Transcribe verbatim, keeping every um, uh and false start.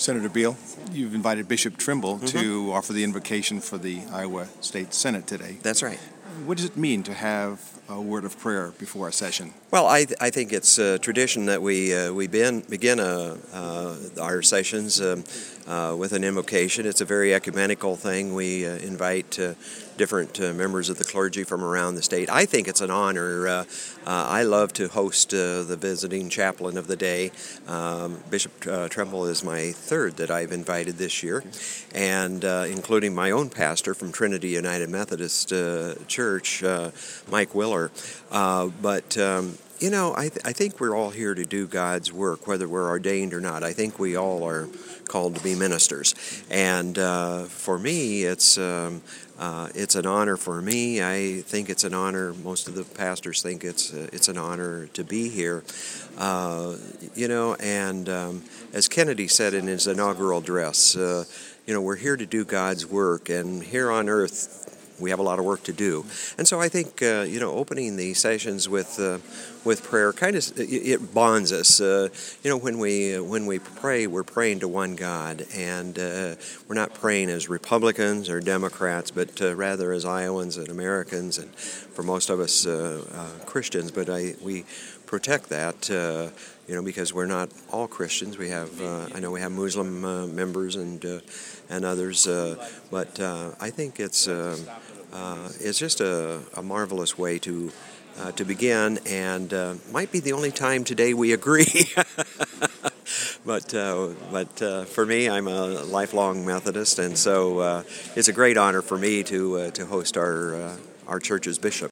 Senator Beal, you've invited Bishop Trimble Mm-hmm. to offer the invocation for the Iowa State Senate today. That's right. What does it mean to have a word of prayer before a session? Well, I, I think it's a tradition that we uh, we begin, begin uh, uh, our sessions um, uh, with an invocation. It's a very ecumenical thing. We uh, invite uh, different uh, members of the clergy from around the state. I think it's an honor. Uh, uh, I love to host uh, the visiting chaplain of the day. Um, Bishop uh, Trimble is my third that I've invited this year, and uh, including my own pastor from Trinity United Methodist uh, Church, uh, Mike Willer. Uh, but um, You know, I, th- I think we're all here to do God's work, whether we're ordained or not. I think we all are called to be ministers. And uh, for me, it's um, uh, it's an honor for me. I think it's an honor. Most of the pastors think it's uh, it's an honor to be here. Uh, you know, and um, as Kennedy said in his inaugural address, uh, you know, we're here to do God's work, and here on earth, we have a lot of work to do. And so I think, uh, you know, opening the sessions with uh, with prayer kind of, it, it bonds us. Uh, you know, when we uh, when we pray, we're praying to one God, and uh, we're not praying as Republicans or Democrats, but uh, rather as Iowans and Americans, and for most of us, uh, uh, Christians. But I we protect that, uh, you know, because we're not all Christians. We have, uh, I know we have Muslim uh, members and uh, and others, uh, but uh, I think it's uh, uh, it's just a, a marvelous way to uh, to begin, and uh, might be the only time today we agree. But uh, but uh, for me, I'm a lifelong Methodist, and so uh, it's a great honor for me to uh, to host our uh, our church's bishop.